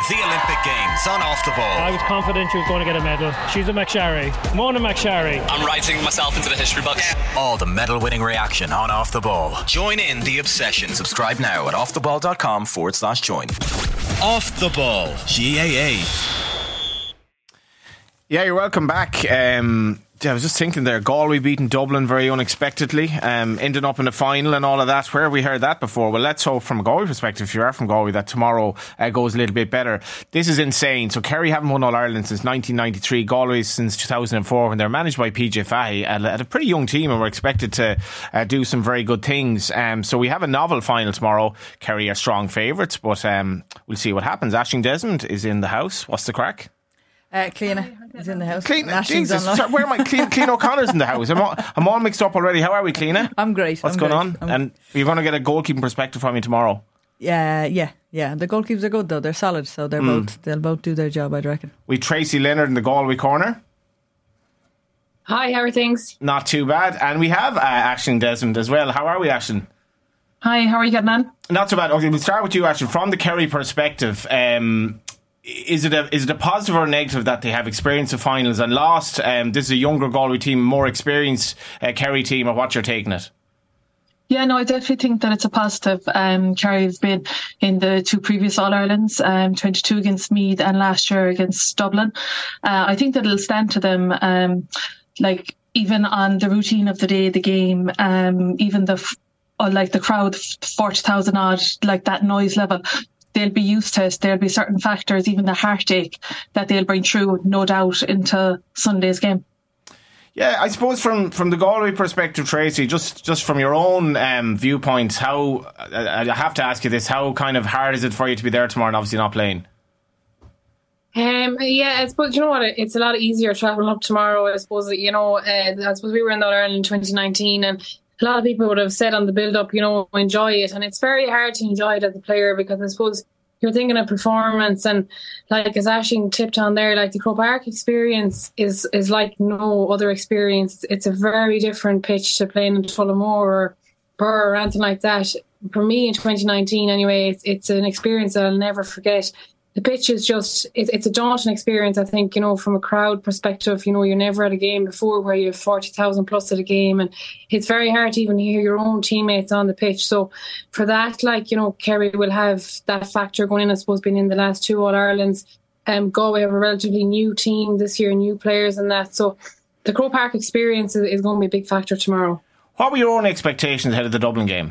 The Olympic Games on Off the Ball. I was confident she was going to get a medal. She's a McSharry. Mona McSharry. I'm writing myself into the history books. All the medal-winning reaction on Off the Ball. Join in the obsession. Subscribe now at offtheball.com/join. Off the Ball. GAA. Yeah, you're welcome back. I was just thinking there, Galway beating Dublin very unexpectedly, ending up in the final and all of that. Where have we heard that before? Well, let's hope from a Galway perspective, if you are from Galway, that tomorrow goes a little bit better. This is insane. So Kerry haven't won All-Ireland since 1993, Galway since 2004, when they're managed by PJ Fahey at a pretty young team, and we're expected to do some very good things. So we have a novel final tomorrow. Kerry are strong favourites, but we'll see what happens. Aisling Desmond is in the house. What's the crack? Cleena is in the house. Cleena, Jesus, where am I? Clean O'Connor's in the house. I'm all mixed up already. How are we, Cleena? I'm great. What's going on? And you're going to get a goalkeeping perspective from me tomorrow. Yeah. The goalkeepers are good though. They're solid, so they'll both do their job, I'd reckon. We Tracy Leonard in the Galway corner. Hi, how are things? Not too bad. And we have Aisling Desmond as well. How are we, Aisling? Hi, how are you getting on? Not so bad. Okay, we'll start with you, Aisling. From the Kerry perspective, is it a positive or a negative that they have experience of finals and lost? This is a younger Galway team, more experienced Kerry team, or what you're taking it? Yeah, no, I definitely think that it's a positive. Kerry have been in the two previous All-Irelands, 22 against Meath and last year against Dublin. I think that it'll stand to them, even on the routine of the day of the game, even the crowd, 40,000 odd, like that noise level, they'll be used to it. There'll be certain factors, even the heartache, that they'll bring through, no doubt, into Sunday's game. Yeah, I suppose from the Galway perspective, Tracy, just from your own viewpoint, how I have to ask you this: how kind of hard is it for you to be there tomorrow and obviously not playing? Yeah, I suppose, you know what, it's a lot easier travelling up tomorrow. I suppose, I suppose we were in Ireland in 2019, and a lot of people would have said on the build-up, enjoy it. And it's very hard to enjoy it as a player, because I suppose you're thinking of performance, and like as Aisling tipped on there, like the Croke Park experience is like no other experience. It's a very different pitch to playing in Tullamore or Burr or anything like that. For me in 2019 anyway, it's an experience that I'll never forget. The pitch is just, it's a daunting experience, I think, from a crowd perspective. You're never at a game before where you have 40,000 plus at a game, and it's very hard to even hear your own teammates on the pitch. So for that, Kerry will have that factor going in, I suppose, being in the last two All-Irelands. Galway have a relatively new team this year, new players and that. So the Croke Park experience is going to be a big factor tomorrow. What were your own expectations ahead of the Dublin game?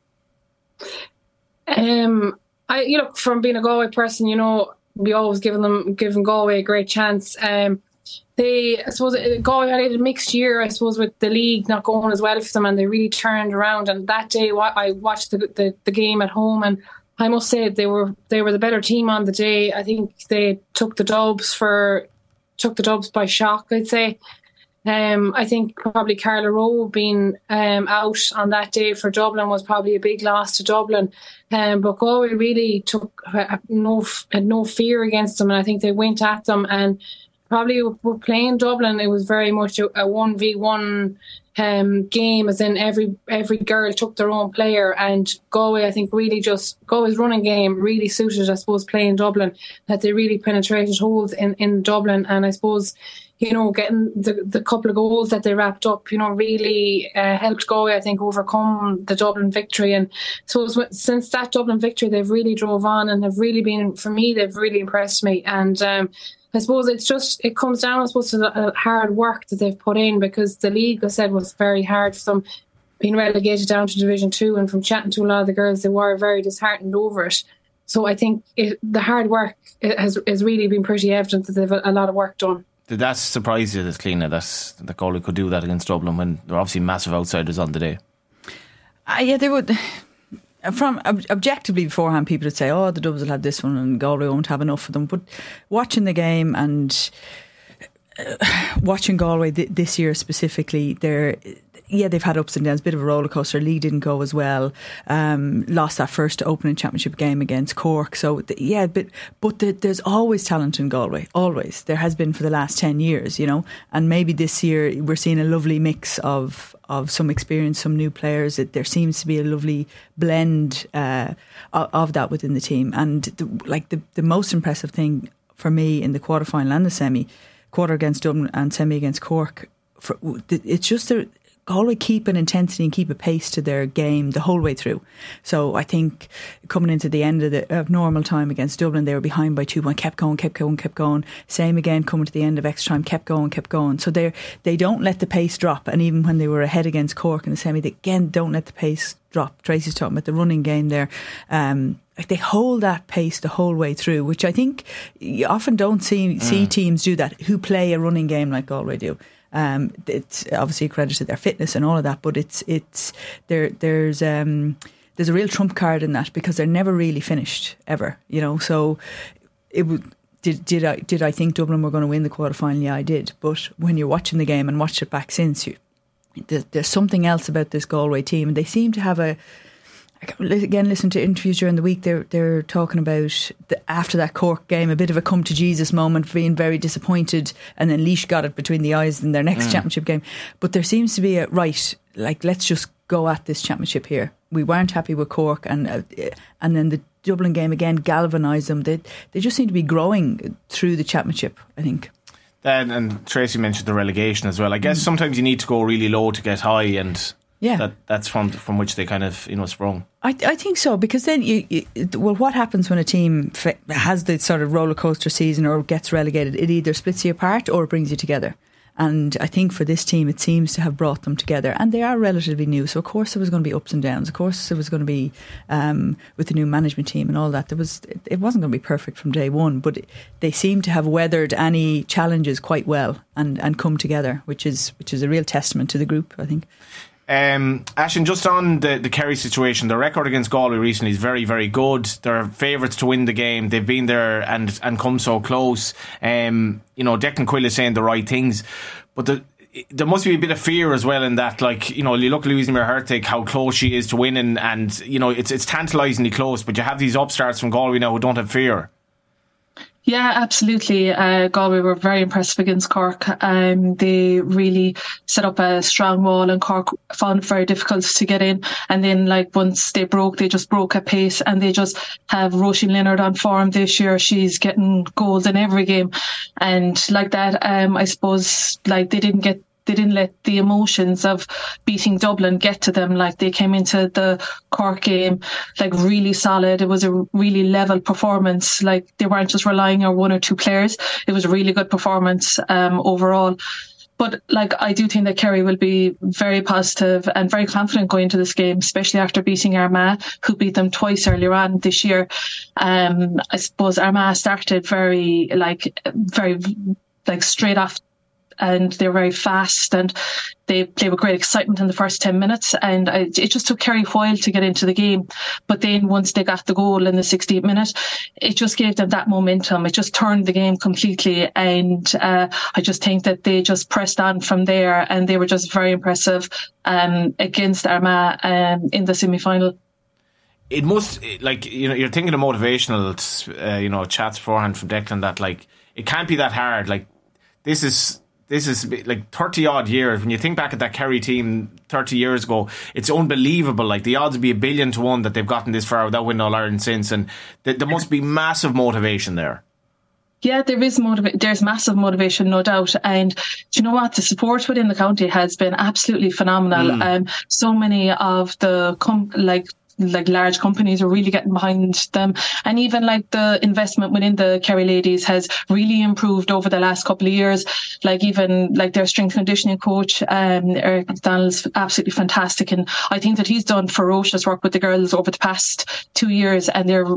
From being a Galway person, we always giving Galway a great chance. I suppose Galway had a mixed year, I suppose, with the league not going as well for them, and they really turned around. And that day, I watched the game at home, and I must say they were the better team on the day. I think they took the Dubs by shock, I'd say. I think probably Carla Rowe being out on that day for Dublin was probably a big loss to Dublin. But Galway really had no fear against them, and I think they went at them. And probably were playing Dublin, it was very much a 1v1 game, as in every girl took their own player. And Galway, I think, really just Galway's running game really suited, I suppose, playing Dublin, that they really penetrated holes in Dublin. And I suppose, getting the couple of goals that they wrapped up, really helped Galway, I think, overcome the Dublin victory. And so since that Dublin victory, they've really drove on and have really been, for me, they've really impressed me. And I suppose it comes down, I suppose, to the hard work that they've put in, because the league, I said, was very hard for them, being relegated down to Division 2. And from chatting to a lot of the girls, they were very disheartened over it. So I think the hard work has really been pretty evident that they've a lot of work done. Did that surprise you, this Cleena, that Galway could do that against Dublin when they're obviously massive outsiders on the day? Yeah, they would. From objectively beforehand, people would say, the Dubs will have this one and Galway won't have enough of them. But watching the game and watching Galway this year specifically, they've had ups and downs, bit of a roller coaster. League didn't go as well. Lost that first opening championship game against Cork. So but there's always talent in Galway. Always, there has been for the last 10 years, And maybe this year we're seeing a lovely mix of of some experience, some new players. There seems to be a lovely blend of that within the team. And the most impressive thing for me in the quarterfinal and the semi, quarter against Dublin and semi against Cork, it's just Galway keep an intensity and keep a pace to their game the whole way through. So I think coming into the end of normal time against Dublin, they were behind by 2-1, kept going. Same again coming to the end of extra time, kept going. So they don't let the pace drop. And even when they were ahead against Cork in the semi, they again don't let the pace drop. Tracy's talking about the running game there. They hold that pace the whole way through, which I think you often don't see teams do that, who play a running game like Galway do. It's obviously a credit to their fitness and all of that, but there's a real trump card in that, because they're never really finished ever, So did I think Dublin were going to win the quarterfinal? Yeah, I did. But when you're watching the game and watched it back since, there's something else about this Galway team, and they seem to have again, listen to interviews during the week. They're talking about after that Cork game, a bit of a come to Jesus moment, being very disappointed, and then Laois got it between the eyes in their next championship game. But there seems to be let's just go at this championship here. We weren't happy with Cork, and then the Dublin game again galvanised them. They just seem to be growing through the championship, I think. And Tracy mentioned the relegation as well. I guess sometimes you need to go really low to get high, and that's from which they kind of sprung. I think so, because then what happens when a team has the sort of roller coaster season or gets relegated? It either splits you apart or it brings you together. And I think for this team, it seems to have brought them together, and they are relatively new. So of course there was going to be ups and downs. Of course there was going to be with the new management team and all that. It wasn't going to be perfect from day one, but they seem to have weathered any challenges quite well and come together, which is a real testament to the group, I think. Aisling, just on the Kerry situation, the record against Galway recently is very, very good. They're favourites to win the game. They've been there and come so close. Declan Quill is saying the right things, but there must be a bit of fear as well in that, you look at Louise Muir-Hurtig, how close she is to winning, and it's tantalisingly close, but you have these upstarts from Galway now who don't have fear. Yeah, absolutely. Galway were very impressive against Cork. They really set up a strong wall, and Cork found it very difficult to get in. And then, once they just broke at pace, and they just have Roisin Leonard on form this year. She's getting goals in every game, and like that. I suppose they didn't let the emotions of beating Dublin get to them. They came into the Cork game really solid. It was a really level performance. They weren't just relying on one or two players. It was a really good performance overall. But I do think that Kerry will be very positive and very confident going into this game, especially after beating Armagh, who beat them twice earlier on this year. I suppose Armagh started very straight off, and they're very fast, and they play with great excitement in the first 10 minutes. And it just took Kerry a while to get into the game. But then once they got the goal in the 16th minute, it just gave them that momentum. It just turned the game completely. And I just think that they just pressed on from there, and they were just very impressive against Armagh in the semi-final. It must, you're thinking of motivational, chats beforehand from Declan, that it can't be that hard. This is 30 odd years. When you think back at that Kerry team 30 years ago, it's unbelievable. The odds would be 1,000,000,000 to 1 that they've gotten this far without winning All-Ireland since, and there must be massive motivation there. Yeah, there's massive motivation, no doubt. And do you know what? The support within the county has been absolutely phenomenal. So many of the large companies are really getting behind them, and even the investment within the Kerry ladies has really improved over the last couple of years. Even their strength conditioning coach, Eric McDonald's absolutely fantastic, and I think that he's done ferocious work with the girls over the past 2 years, and they're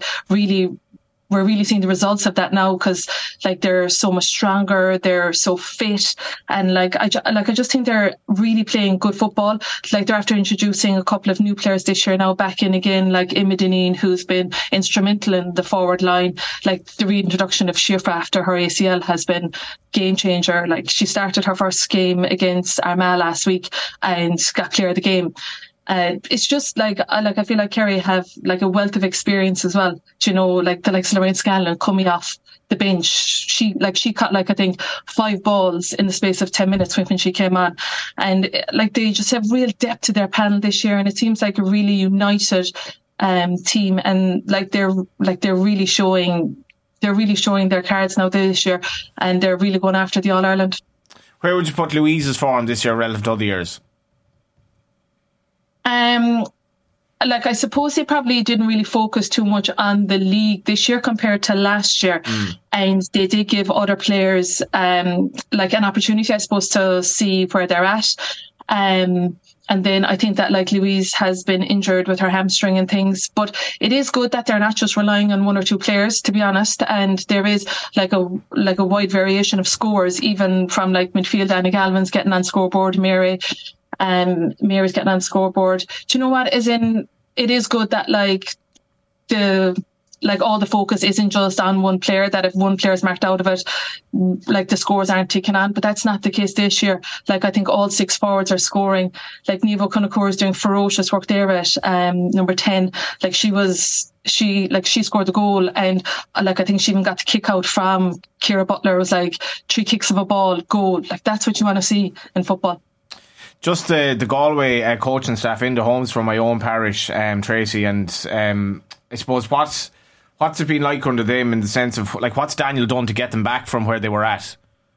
we're really seeing the results of that now, because they're so much stronger, they're so fit, and I just think they're really playing good football. They're after introducing a couple of new players this year now back in again, Emma Dineen, who's been instrumental in the forward line. The reintroduction of Shifra after her ACL has been game changer. She started her first game against Armagh last week and got clear of the game. It's just like I feel like Kerry have like a wealth of experience as well. Do you know, like the likes of Lorraine Scanlon coming off the bench. She caught like I think 5 balls in the space of 10 minutes when she came on, and like they just have real depth to their panel this year, and it seems like a really united team, and like they're really showing their cards now this year, and they're really going after the All Ireland. Where would you put Louise's form this year relative to other years? Like I suppose they probably didn't really focus too much on the league this year compared to last year, and they did give other players like an opportunity, I suppose, to see where they're at. And then I think that like Louise has been injured with her hamstring and things, but it is good that they're not just relying on 1 or 2 players, to be honest. And there is like a wide variation of scores, even from like midfield. Anna Galvin's getting on scoreboard, Mary's getting on scoreboard. Do you know what? It is good that all the focus isn't just on one player, that if one player is marked out of it, like the scores aren't ticking on. But that's not the case this year. Like I think all 6 forwards are scoring. Like Niamh O'Connor is doing ferocious work there at number 10. Like she scored the goal, and like I think she even got the kick out from Ciara Butler. It was like 3 kicks of a ball, goal. Like that's what you want to see in football. Just the Galway coaching staff in the homes from my own parish, Tracy, and I suppose what's it been like under them in the sense of like what's Daniel done to get them back from where they were at?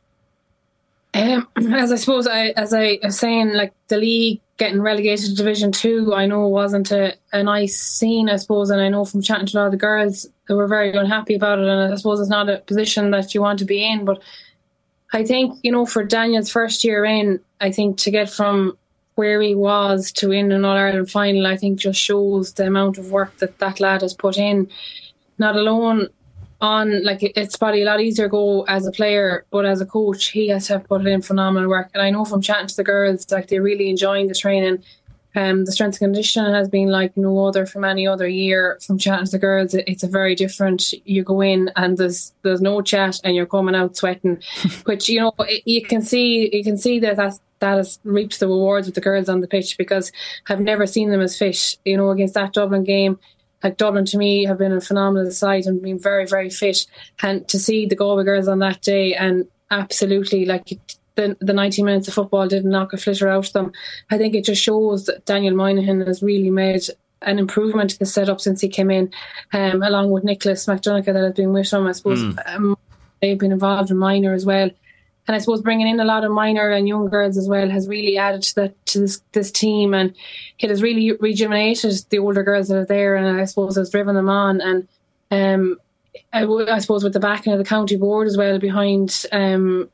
As I was saying, like the league getting relegated to Division 2, I know wasn't a nice scene, I suppose, and I know from chatting to a lot of the girls they were very unhappy about it, and I suppose it's not a position that you want to be in. But I think, you know, for Daniel's first year in, I think to get from where he was to win an All-Ireland final, I think just shows the amount of work that lad has put in. Not alone on, like, it's probably a lot easier to go as a player, but as a coach, he has to have put in phenomenal work. And I know from chatting to the girls, like, they're really enjoying the training. The strength and conditioning has been like no other from any other year. From chatting to the girls, it's a very different. You go in and there's no chat, and you're coming out sweating, which, you know, you can see that has reaped the rewards with the girls on the pitch, because I've never seen them as fit. You know, against that Dublin game, like Dublin to me have been a phenomenal side and been very, very fit. And to see the Galway girls on that day, and absolutely like the 90 minutes of football didn't knock a flitter out of them. I think it just shows that Daniel Moynihan has really made an improvement to the setup since he came in, along with Nicholas McDonagh that has been with him. I suppose they've been involved in minor as well. And I suppose bringing in a lot of minor and young girls as well has really added to this team, and it has really rejuvenated the older girls that are there, and I suppose has driven them on. And I suppose with the backing of the county board as well behind Dan,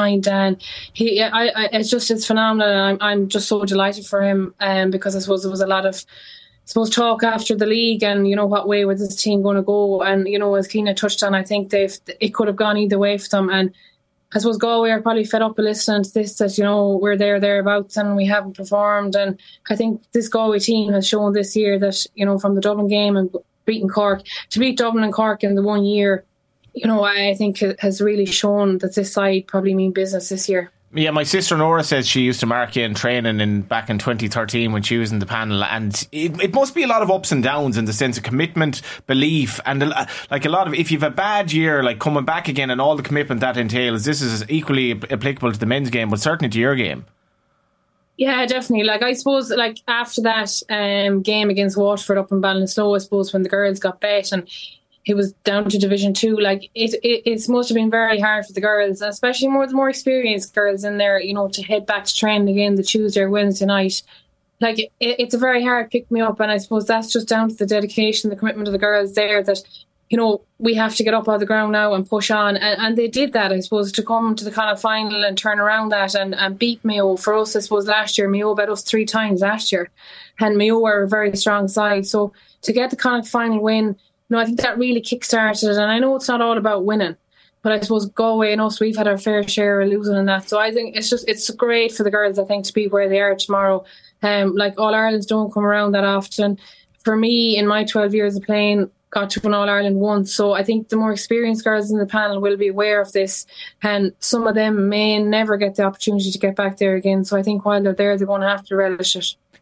it's phenomenal, and I'm just so delighted for him, because I suppose there was a lot of talk after the league, and you know, what way was this team going to go? And you know, as Keena touched on, I think it could have gone either way for them, and I suppose Galway are probably fed up with listening to this, that, you know, we're thereabouts and we haven't performed. And I think this Galway team has shown this year that, you know, from the Dublin game and beating Cork, to beat Dublin and Cork in the 1 year, you know, I think it has really shown that this side probably mean business this year. Yeah, my sister Nora says she used to mark you in training back in 2013 when she was in the panel, and it must be a lot of ups and downs in the sense of commitment, belief, and like a lot of, if you've a bad year, like coming back again and all the commitment that entails. This is equally applicable to the men's game, but certainly to your game. Yeah, definitely. Like, I suppose, like, after that game against Waterford up in Ballinasloe, I suppose, when the girls got bet and it was down to Division 2, like it must have been very hard for the girls, especially the more experienced girls in there, you know, to head back to training again the Tuesday or Wednesday night. Like, it's a very hard pick me up, and I suppose that's just down to the dedication, the commitment of the girls there, that, you know, we have to get up out of the ground now and push on, and they did that, I suppose, to come to the kind of final and turn around that and beat Mayo. For us, I suppose last year, Mayo bet us 3 times last year, and Mayo were a very strong side, so to get the kind of final win, no, I think that really kick-started it. And I know it's not all about winning, but I suppose Galway and us, we've had our fair share of losing in that. So I think it's great for the girls, I think, to be where they are tomorrow. Like, All-Irelands don't come around that often. For me, in my 12 years of playing, got to an All-Ireland once. So I think the more experienced girls in the panel will be aware of this, and some of them may never get the opportunity to get back there again. So I think while they're there, they're going to have to relish it.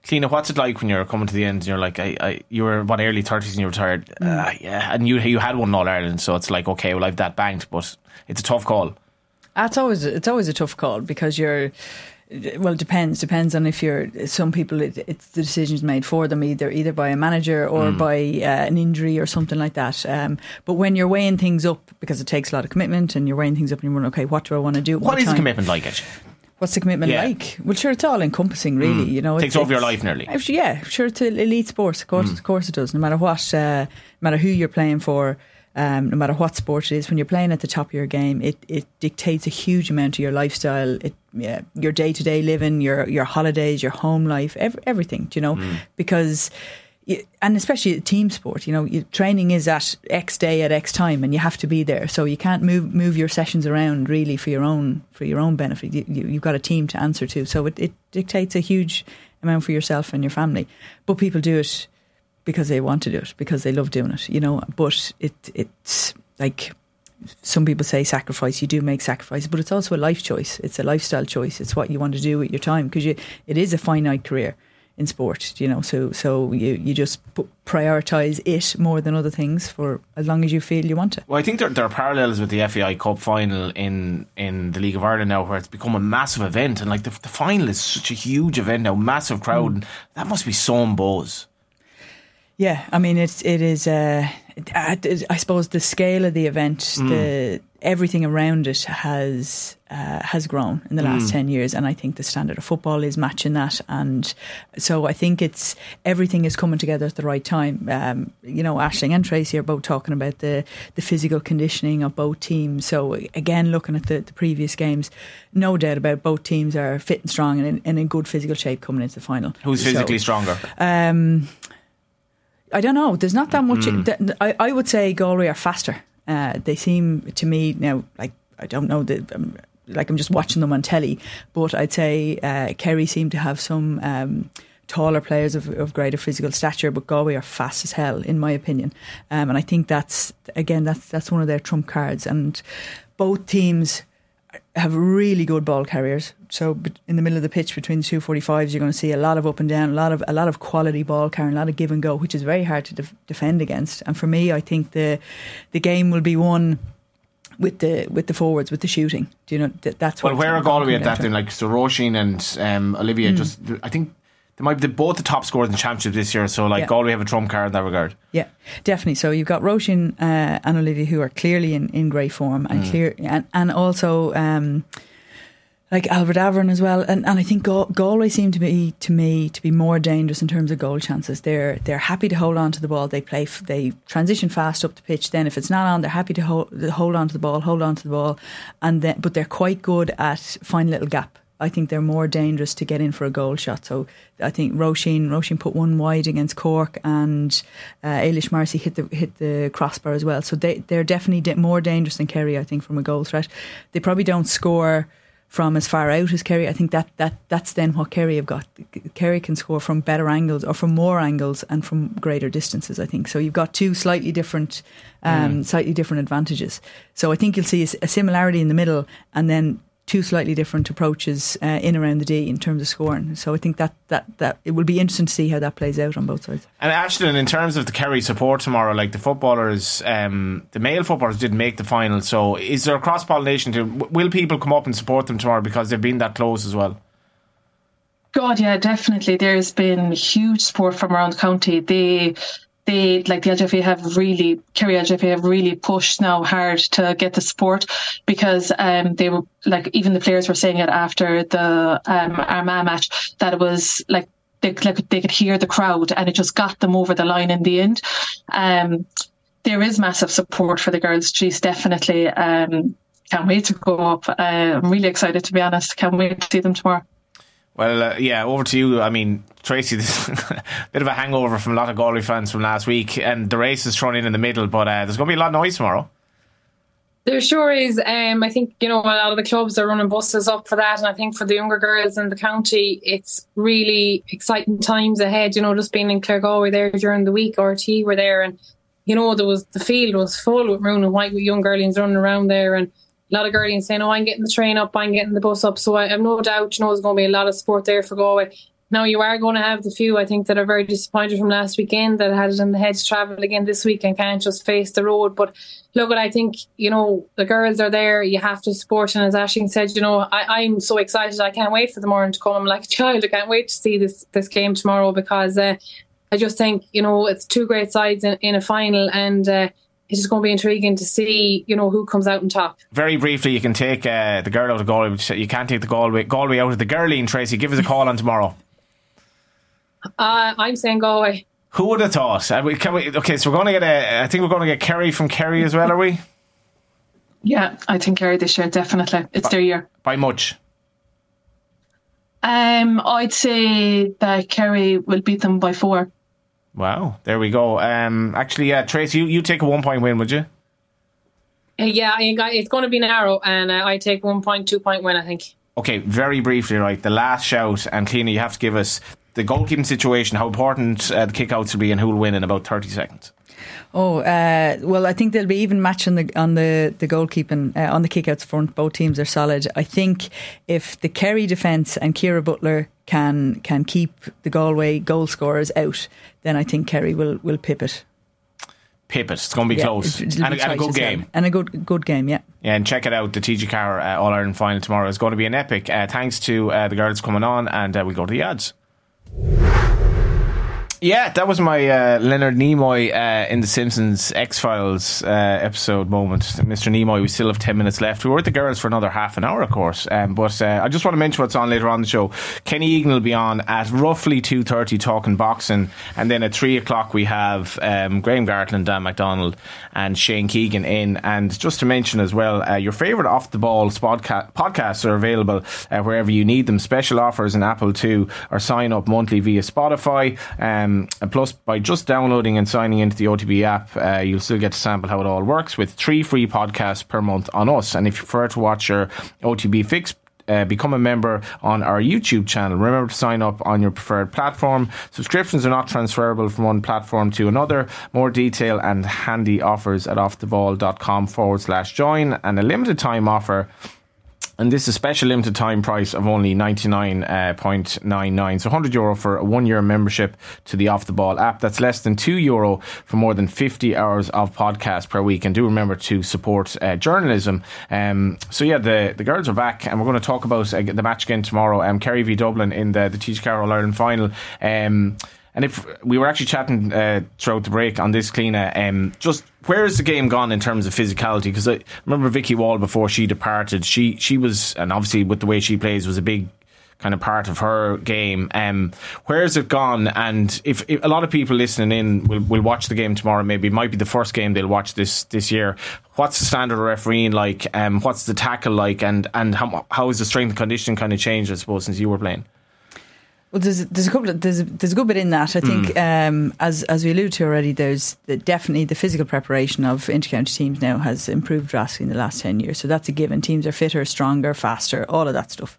Cliona, what's it like when you're coming to the end and you're like, you were early 30s and you retired, and you had won All Ireland, so it's like, okay, well I've that banked, but it's a tough call. It's always a tough call because it depends on if you're some people it's the decision's made for them either by a manager or by an injury or something like that, but when you're weighing things up, because it takes a lot of commitment and you're weighing things up and you're wondering, okay, what do I want to do? What is the commitment like, actually? What's the commitment like? Well, sure, it's all encompassing, really. You know, takes over your life nearly. Yeah, sure, it's elite sports. Of course, it does. No matter what, no matter who you're playing for, no matter what sport it is, when you're playing at the top of your game, it dictates a huge amount of your lifestyle. Your day to day living, your holidays, your home life, everything. You know, because. And especially a team sport, you know, training is at X day at X time, and you have to be there. So you can't move your sessions around really for your own benefit. You've got a team to answer to, so it dictates a huge amount for yourself and your family. But people do it because they want to do it, because they love doing it, you know. But it's like some people say sacrifice. You do make sacrifices, but it's also a life choice. It's a lifestyle choice. It's what you want to do with your time, because it is a finite career in sport, you know, so you just prioritise it more than other things for as long as you feel you want to. Well, I think there are parallels with the FAI Cup final in the League of Ireland now, where it's become a massive event, and like the final is such a huge event now, massive crowd, and that must be so buzz. Yeah, I mean it is. I suppose the scale of the event, everything around it has grown in the last 10 years, and I think the standard of football is matching that, and so I think everything is coming together at the right time. You know, Aisling and Tracy are both talking about the physical conditioning of both teams. So again, looking at the previous games, no doubt about both teams are fit and strong and in good physical shape coming into the final. Who's physically stronger? I don't know. There's not that much. I would say Galway are faster. They seem to me now, like, I don't know, like I'm just watching them on telly, but I'd say Kerry seem to have some taller players of greater physical stature, but Galway are fast as hell, in my opinion. And I think that's one of their trump cards. And both teams have really good ball carriers. So in the middle of the pitch between the 245s, you're going to see a lot of up and down, a lot of quality ball carrying, a lot of give and go, which is very hard to defend against. And for me, I think the game will be won with the forwards, with the shooting. Do you know that's what? Well, where are Galway at that then? Like, so Roisin and Olivia, just I think they might be both the top scorers in the championship this year. So like Galway have a trump card in that regard. Yeah, definitely. So you've got Roisin and Olivia, who are clearly in great form and also like Albert Avern as well. And I think Galway seem to be more dangerous in terms of goal chances. They're happy to hold on to the ball. They transition fast up the pitch. Then if it's not on, they're happy to hold on to the ball, and then but they're quite good at finding a little gap. I think they're more dangerous to get in for a goal shot. So I think Roisin put one wide against Cork, and Ailish Marcy hit the crossbar as well. So they're definitely more dangerous than Kerry, I think, from a goal threat. They probably don't score from as far out as Kerry. I think that's then what Kerry have got. Kerry can score from better angles, or from more angles, and from greater distances, I think. So you've got two slightly different advantages. So I think you'll see a similarity in the middle, and then two slightly different approaches in around the D in terms of scoring. So I think that it will be interesting to see how that plays out on both sides. And Aisling, in terms of the Kerry support tomorrow, like the footballers, the male footballers didn't make the final, so is there a cross-pollination? Will people come up and support them tomorrow because they've been that close as well? God, yeah, definitely. There's been huge support from around the county. They like the LGFA Kerry LGFA have really pushed now hard to get the support, because they were like, even the players were saying it after the Armagh match, that it was like they could hear the crowd, and it just got them over the line in the end. There is massive support for the girls. She's definitely can't wait to go up. I'm really excited, to be honest. Can't wait to see them tomorrow. Well, over to you. I mean, Tracy, this bit of a hangover from a lot of Galway fans from last week, and the race is thrown in the middle, but there's going to be a lot of noise tomorrow. There sure is. I think, a lot of the clubs are running buses up for that, and I think for the younger girls in the county, it's really exciting times ahead. Just being in Claregalway there during the week, RT were there, and the field was full with maroon and white with young girlies running around there, and a lot of girlies saying, I'm getting the train up, I'm getting the bus up. So I have no doubt, there's going to be a lot of support there for Galway. Now you are going to have the few, I think, that are very disappointed from last weekend, that had it in the head to travel again this week and can't just face the road. But look, I think, the girls are there. You have to support. And as Aisling said, I'm so excited. I can't wait for the morning to come. I'm like a child. I can't wait to see this game tomorrow, because I just think, it's two great sides in a final, and it's just going to be intriguing to see, who comes out on top. Very briefly, you can take the girl out of Galway. You can't take the Galway out of the Girleen, Tracy. Give us a call on tomorrow. I'm saying Galway. Who would have thought? Okay, so we're going to get I think we're going to get Kerry from Kerry as well, are we? Yeah, I think Kerry this year, definitely. It's their year. By much? I'd say that Kerry will beat them by 4. Wow, there we go. Actually, Trace, you take a 1 point win, would you? Yeah, I think it's going to be narrow, and I take 1 point, 2 point win, I think. Okay, very briefly, right, the last shout, and Cliona, you have to give us the goalkeeping situation, how important the kickouts will be, and who will win in about 30 seconds. Well, I think there'll be even match on the goalkeeping, on the kickouts front. Both teams are solid. I think if the Kerry defence and Ciara Butler can keep the Galway goal scorers out, then I think Kerry will pip it. It's going to be close. And a good game. And a good game, yeah. Yeah, and check it out. The TG Carr All-Ireland final tomorrow is going to be an epic. Thanks to the girls coming on, and we go to the ads. Yeah, that was my Leonard Nimoy in The Simpsons X-Files episode moment. Mr. Nimoy, we still have 10 minutes left. We were with the girls for another half an hour, of course. But I just want to mention what's on later on the show. Kenny Egan will be on at roughly 2:30 talking boxing. And then at 3 o'clock we have Graham Gartland, Dan MacDonald and Shane Keegan in. And just to mention as well, your favourite Off the Ball podcasts are available wherever you need them. Special offers in Apple too, or sign up monthly via Spotify. And plus, by just downloading and signing into the OTB app, you'll still get to sample how it all works with 3 free podcasts per month on us. And if you prefer to watch your OTB fix, become a member on our YouTube channel. Remember to sign up on your preferred platform. Subscriptions are not transferable from one platform to another. More detail and handy offers at offtheball.com/join, and a limited time offer. And this is a special limited time price of only 99.99. So €100 for a 1 year membership to the Off the Ball app. That's less than €2 for more than 50 hours of podcast per week. And do remember to support journalism. So yeah, the girls are back, and we're going to talk about the match again tomorrow. Kerry v Dublin in the TG Carr All-Ireland final. And if we were actually chatting throughout the break on this, Cliona, just where is the game gone in terms of physicality? Because I remember Vicky Wall before she departed. She was, and obviously with the way she plays, was a big kind of part of her game. Where has it gone? And if a lot of people listening in will watch the game tomorrow, maybe it might be the first game they'll watch this year. What's the standard of refereeing like? What's the tackle like? And how has the strength and conditioning kind of changed, I suppose, since you were playing? Well, there's a good bit in that. I think, as we alluded to already, there's definitely the physical preparation of inter-county teams now has improved drastically in the last 10 years. So that's a given. Teams are fitter, stronger, faster, all of that stuff.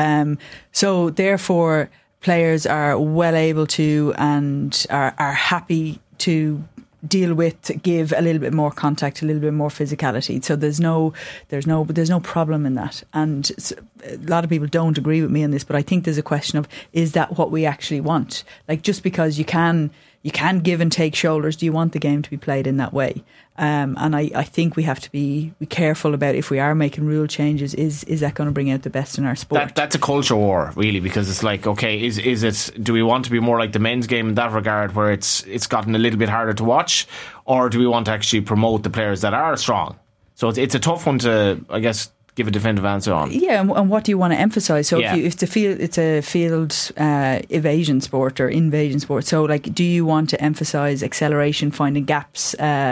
So therefore, players are well able to and are happy to deal with, give a little bit more contact, a little bit more physicality. So there's no problem in that. And a lot of people don't agree with me on this, but I think there's a question of, is that what we actually want? Like, just because you can give and take shoulders, do you want the game to be played in that way? And I think we have to be careful about, if we are making rule changes, is that going to bring out the best in our sport? That's a culture war, really, because it's like, okay, is it? Do we want to be more like the men's game in that regard, where it's gotten a little bit harder to watch, or do we want to actually promote the players that are strong? So it's a tough one to, I guess, give a definitive answer on. Yeah, and what do you want to emphasise? So if it's a field evasion sport or invasion sport, so like, do you want to emphasise acceleration, finding gaps,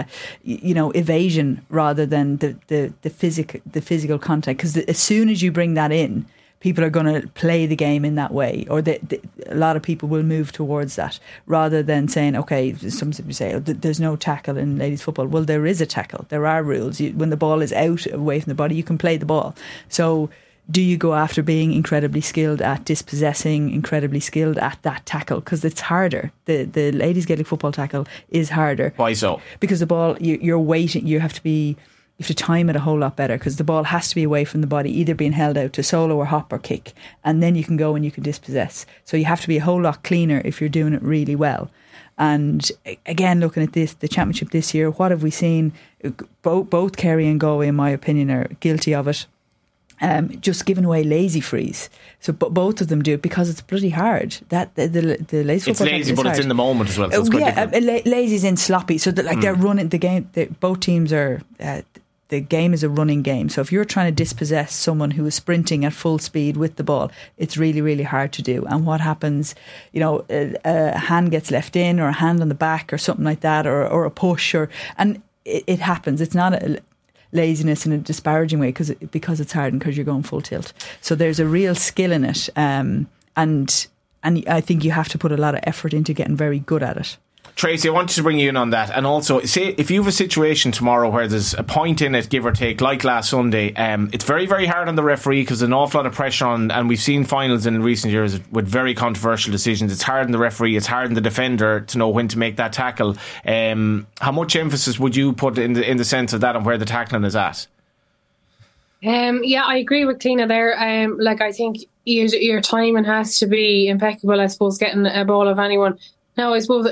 evasion rather than the physical contact? Because as soon as you bring that in, people are going to play the game in that way, or a lot of people will move towards that, rather than saying, okay, some people say, there's no tackle in ladies football. Well, there is a tackle. There are rules. When the ball is out away from the body, you can play the ball. So do you go after being incredibly skilled at dispossessing, incredibly skilled at that tackle? Because it's harder. The ladies Gaelic football tackle is harder. Why so? Because the ball, you're waiting. You have to be you have to time it a whole lot better, because the ball has to be away from the body, either being held out to solo or hop or kick, and then you can go and you can dispossess. So you have to be a whole lot cleaner if you're doing it really well. And again, looking at the championship this year, what have we seen? Both Kerry and Galway, in my opinion, are guilty of it. Just giving away lazy frees. So both of them do it because it's bloody hard. That the lazy it's lazy, but hard. It's in the moment as well. So it's lazy's in sloppy. So they're running the game. Both teams are. The game is a running game. So if you're trying to dispossess someone who is sprinting at full speed with the ball, it's really, really hard to do. And what happens, a hand gets left in, or a hand on the back, or something like that, or a push, and it happens. It's not a laziness in a disparaging way, because it's hard and because you're going full tilt. So there's a real skill in it, and I think you have to put a lot of effort into getting very good at it. Tracy, I wanted to bring you in on that. And also, say if you have a situation tomorrow where there's a point in it, give or take, like last Sunday, it's very, very hard on the referee, because there's an awful lot of pressure on, and we've seen finals in recent years with very controversial decisions. It's hard on the referee, it's hard on the defender to know when to make that tackle. How much emphasis would you put in the sense of that, and where the tackling is at? Yeah, I agree with Tina there. I think your timing has to be impeccable, I suppose, getting a ball of anyone. Now, I suppose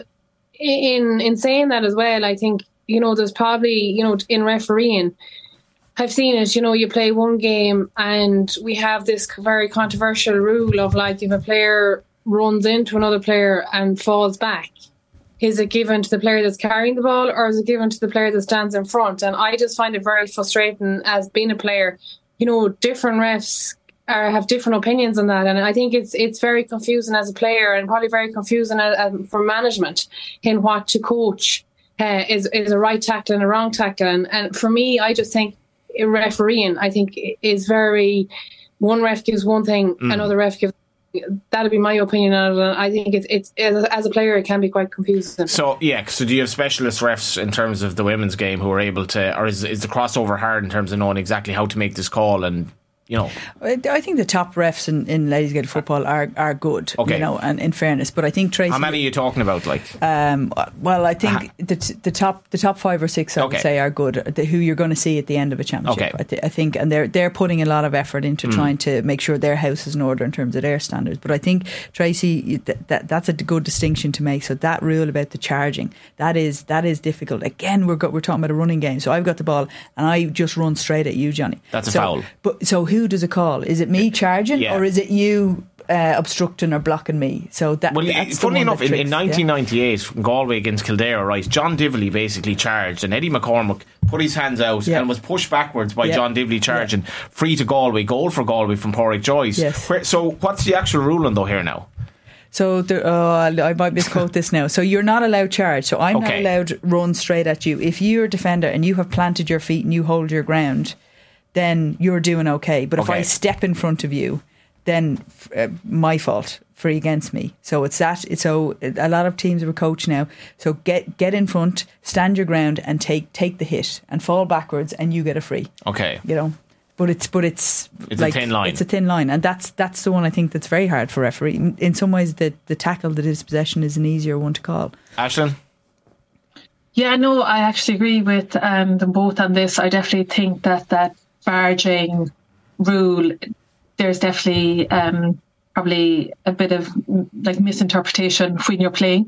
in saying that as well, I think, there's probably, in refereeing, I've seen it, you play one game and we have this very controversial rule of, like, if a player runs into another player and falls back, is it given to the player that's carrying the ball, or is it given to the player that stands in front? And I just find it very frustrating as being a player. Different refs have different opinions on that, and I think it's very confusing as a player, and probably very confusing for management in what to coach is a right tackle and a wrong tackle. And for me, I just think refereeing, I think, is very, one ref gives one thing, another ref gives. That'd be my opinion on it. And I think it's as a player, it can be quite confusing. So do you have specialist refs in terms of the women's game who are able to, or is the crossover hard in terms of knowing exactly how to make this call? And I think the top refs in ladies' Gaelic football are good, and in fairness. But I think Tracy, how many are you talking about? Well, I think the top 5 or 6 I would say are good. Who you're going to see at the end of a championship, I think, and they're putting a lot of effort into trying to make sure their house is in order in terms of their standards. But I think, Tracy, that's a good distinction to make. So that rule about the charging, that is difficult. Again, we're talking about a running game. So I've got the ball and I just run straight at you, Johnny. That's a foul. But so who does it call? Is it me charging, or is it you obstructing or blocking me? So that's funny enough, in 1998, Galway against Kildare, right, John Divley basically charged, and Eddie McCormack put his hands out and was pushed backwards by John Divley charging, free to Galway, goal for Galway from Pádraig Joyce. So what's the actual ruling though here now? So I might misquote this now. So you're not allowed charge. So I'm not allowed run straight at you. If you're a defender and you have planted your feet and you hold your ground, then you're doing okay. But if I step in front of you, then my fault, free against me. So it's that. So a lot of teams are coached now. So get in front, stand your ground, and take the hit and fall backwards, and you get a free. Okay. But it's like, a thin line. It's a thin line, and that's the one I think that's very hard for referee. In some ways, the tackle, the dispossession, is an easier one to call. Aisling? Yeah, no, I actually agree with them both on this. I definitely think that barging rule, there's definitely probably a bit of like misinterpretation when you're playing.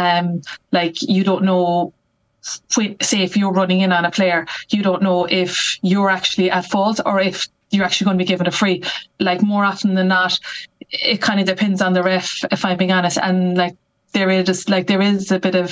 You don't know, say if you're running in on a player, you don't know if you're actually at fault or if you're actually going to be given a free. Like, more often than not, it kind of depends on the ref, if I'm being honest. And there is a bit of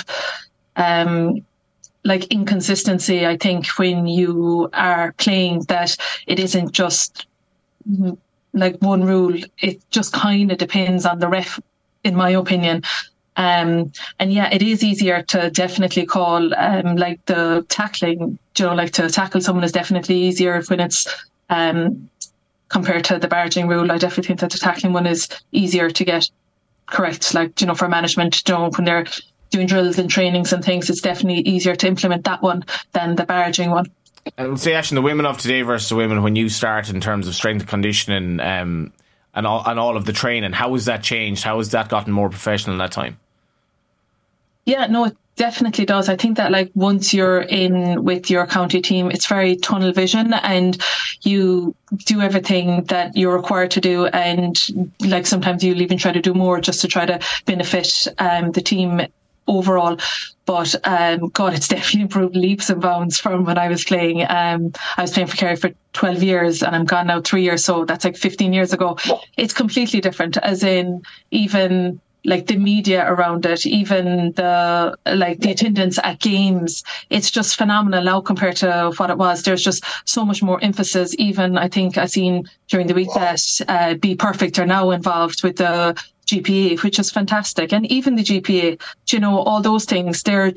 inconsistency, I think, when you are playing, that it isn't just like one rule. It just kind of depends on the ref, in my opinion. And yeah, it is easier to definitely call the tackling, to tackle someone is definitely easier when it's compared to the barging rule. I definitely think that the tackling one is easier to get correct, for management, when they're doing drills and trainings and things, it's definitely easier to implement that one than the barging one. And say, Aisling, the women of today versus the women when you start, in terms of strength and conditioning and all of the training, how has that changed? How has that gotten more professional in that time? Yeah, no, definitely does. I think that like once you're in with your county team, it's very tunnel vision and you do everything that you're required to do. And like sometimes you'll even try to do more just to try to benefit the team overall. But God, it's definitely improved leaps and bounds from when I was playing. I was playing for Kerry for 12 years and I'm gone now 3 years. So that's like 15 years ago. It's completely different, as in even like the media around it, even the attendance at games. It's just phenomenal now compared to what it was. There's just so much more emphasis. Even I think I seen during the week that Be Perfect are now involved with the GPA, which is fantastic. And even the GPA, you know, all those things, they're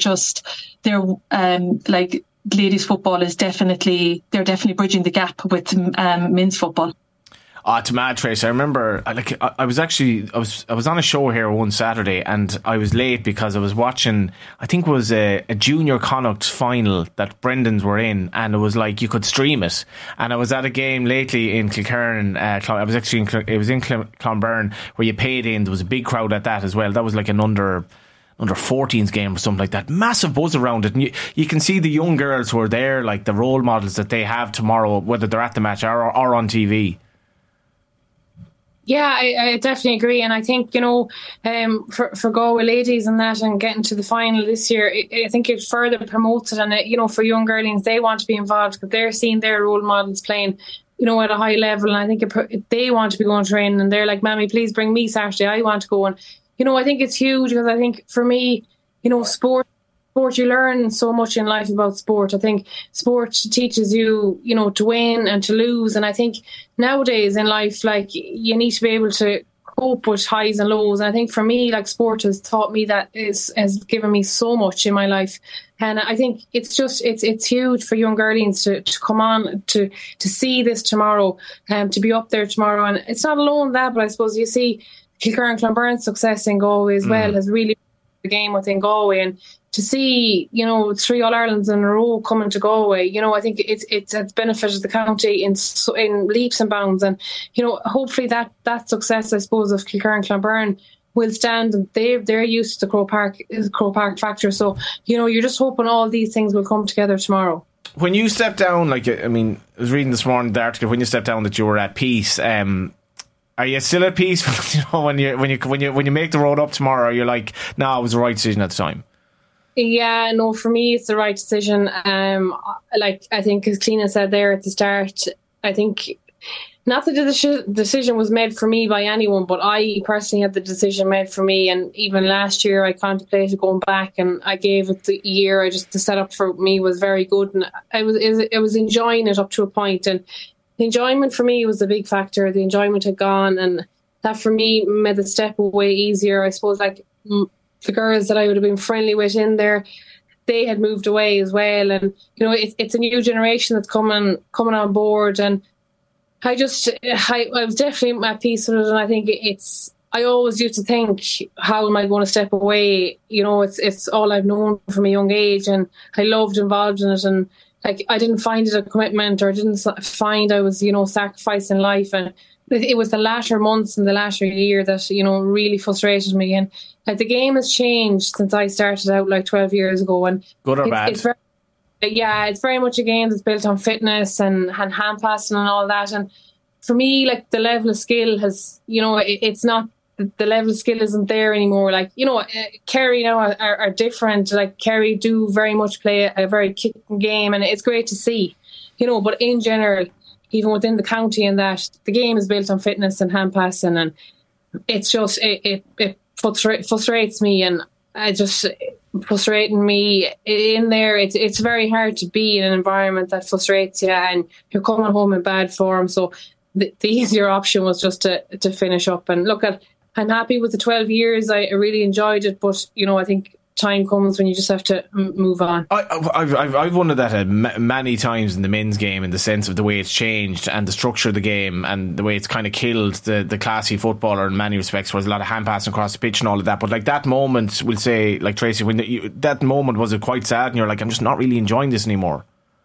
like ladies football is definitely bridging the gap with men's football. It's mad, Trace. I remember, I was on a show here one Saturday and I was late because I was watching, I think it was a junior Connacht final that Brendan's were in, and it was like you could stream it. And I was at a game lately in Kilkerran. It was in Clonberne where you paid in. There was a big crowd at that as well. That was like an under 14s game or something like that. Massive buzz around it, and you can see the young girls who are there, like the role models that they have tomorrow, whether they're at the match or on TV. Yeah, I definitely agree. And I think, you know, for Galway ladies and that, and getting to the final this year, I think it further promotes it. And, you know, for young girlings, they want to be involved because they're seeing their role models playing, you know, at a high level. And I think they want to be going training, and they're like, Mammy, please bring me Saturday. I want to go. And, you know, I think it's huge because I think for me, you know, sport, you learn so much in life about sport. I think sport teaches you, you know, to win and to lose. And I think nowadays in life, like, you need to be able to cope with highs and lows. And I think for me, like, sport has taught me that, has given me so much in my life. And I think it's huge for young girlies to come on, to see this tomorrow, to be up there tomorrow. And it's not alone that, but I suppose you see Kilkerran and Clonbern's success in Galway as well has really the game within Galway. And to see, you know, 3 All-Irelands in a row coming to Galway, you know, I think it's benefited the county in leaps and bounds. And, you know, hopefully that success, I suppose, of Kilkerran and Clonbern will stand. And they're used to the Croke Park factor. So, you know, you're just hoping all these things will come together tomorrow. When you step down, like, I mean, I was reading this morning the article, when you stepped down that you were at peace. Are you still at peace? You know, when you make the road up tomorrow, you're like, no, it was the right decision at the time. Yeah, no, for me, it's the right decision. Like, I think, as Cliona said there at the start, I think not that the decision was made for me by anyone, but I personally had the decision made for me. And even last year, I contemplated going back, and I gave it the year. The setup for me was very good, and I was enjoying it up to a point. And the enjoyment for me was the big factor. The enjoyment had gone, and that for me made the step away easier. I suppose, like, the girls that I would have been friendly with in there, they had moved away as well. And, you know, it's a new generation that's coming on board. And I was definitely at peace with it. And I think I always used to think, how am I going to step away? You know, it's all I've known from a young age, and I loved involved in it. And, like, I didn't find it a commitment, or I didn't find I was, you know, sacrificing life. And it was the latter months and the latter year that, you know, really frustrated me. And, like, the game has changed since I started out like 12 years ago. And good or bad? It's very much a game that's built on fitness and hand passing and all that. And for me, like, the level of skill has, you know, it's not, the level of skill isn't there anymore. Like, you know, Kerry now are different. Like, Kerry do very much play a very kicking game, and it's great to see, you know. But in general, even within the county, and that the game is built on fitness and hand passing, and it's just it frustrates me, and frustrating me in there. It's very hard to be in an environment that frustrates you, and you're coming home in bad form. So the easier option was just to finish up. And look, I'm happy with the 12 years. I really enjoyed it, but, you know, I think time comes when you just have to move on. I've wondered that many times in the men's game, in the sense of the way it's changed and the structure of the game and the way it's kind of killed the classy footballer in many respects, where there's a lot of hand passing across the pitch and all of that. But, like, that moment, we'll say, like, Tracy, that moment, was it quite sad and you're like, I'm just not really enjoying this anymore?